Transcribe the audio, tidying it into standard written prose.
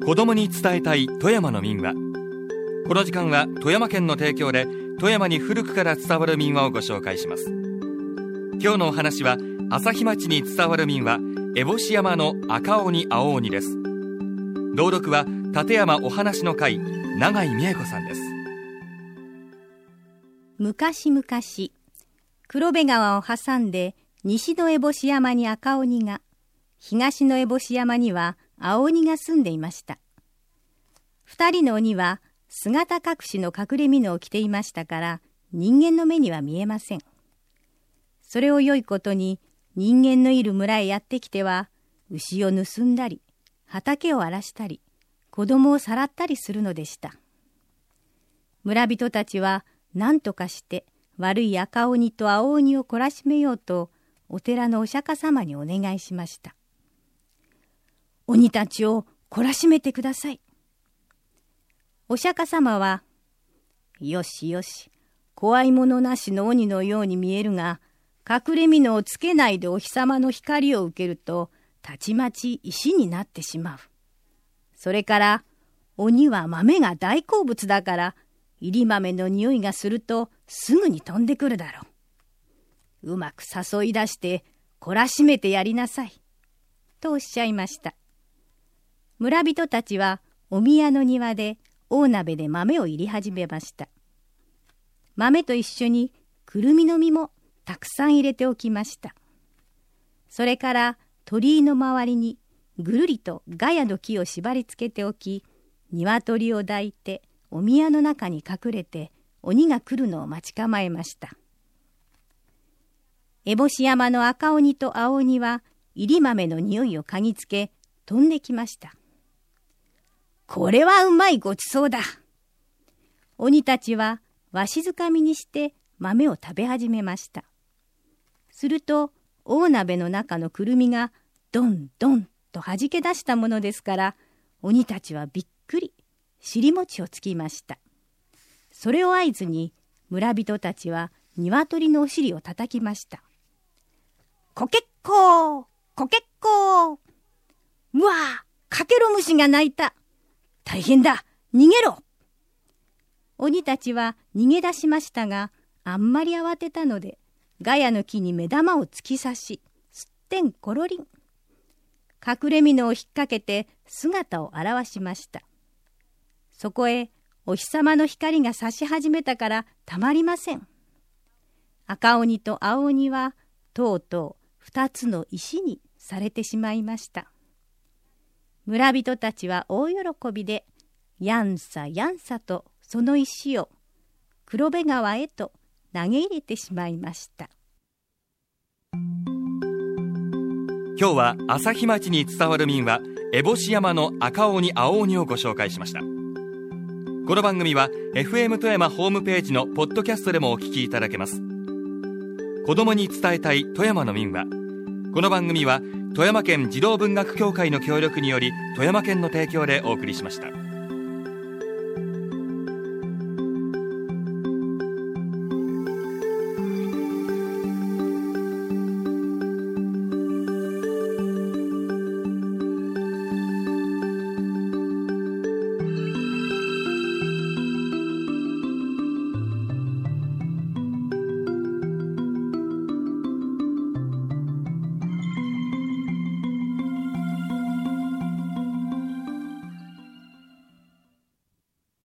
子供に伝えたい富山の民話。この時間は富山県の提供で富山に古くから伝わる民話をご紹介します。今日のお話は朝日町に伝わる民話、烏帽子山の赤鬼青鬼です。朗読は立山お話の会、永井美恵子さんです。 昔々、黒部川を挟んで西の烏帽子山に赤鬼が、東の烏帽子山には青鬼が住んでいました。二人の鬼は姿隠しの隠れ蓑を着ていましたから人間の目には見えません。それを良いことに人間のいる村へやってきては牛を盗んだり畑を荒らしたり子供をさらったりするのでした。村人たちは何とかして悪い赤鬼と青鬼を懲らしめようとお寺のお釈迦様にお願いしました。鬼たちを懲らしめてください。お釈迦様は、よしよし、怖いものなしの鬼のように見えるが、隠れ蓑をつけないでお日様の光を受けると、たちまち石になってしまう。それから、鬼は豆が大好物だから、入り豆の匂いがするとすぐに飛んでくるだろう。うまく誘い出して懲らしめてやりなさい。とおっしゃいました。村人たちはお宮の庭で大鍋で豆を入り始めました。豆と一緒にくるみの実もたくさん入れておきました。それから鳥居の周りにぐるりとガヤの木を縛り付けておき、鶏を抱いてお宮の中に隠れて鬼が来るのを待ち構えました。烏帽子山の赤鬼と青鬼は入り豆の匂いを嗅ぎつけ飛んできました。これはうまいごちそうだ。鬼たちはわしづかみにして豆を食べ始めました。すると大鍋の中のくるみがドンドンとはじけ出したものですから、鬼たちはびっくり尻餅をつきました。それを合図に村人たちは鶏のお尻を叩きました。コケッコーコケッコー。うわあ、かけろ虫が鳴いた。大変だ、逃げろ。鬼たちは逃げ出しましたが、あんまり慌てたのでガヤの木に目玉を突き刺し、すってんころりん。隠れ蓑を引っ掛けて姿を現しました。そこへお日様の光が差し始めたからたまりません。赤鬼と青鬼はとうとう二つの石にされてしまいました。村人たちは大喜びでやんさやんさとその石を黒部川へと投げ入れてしまいました。 今日は朝日町に伝わる民話、烏帽子山の赤鬼青鬼をご紹介しました。この番組は FM 富山ホームページのポッドキャストでもお聞きいただけます。子供に伝えたい富山の民話。この番組は富山県児童文学協会の協力により富山県の提供でお送りしました。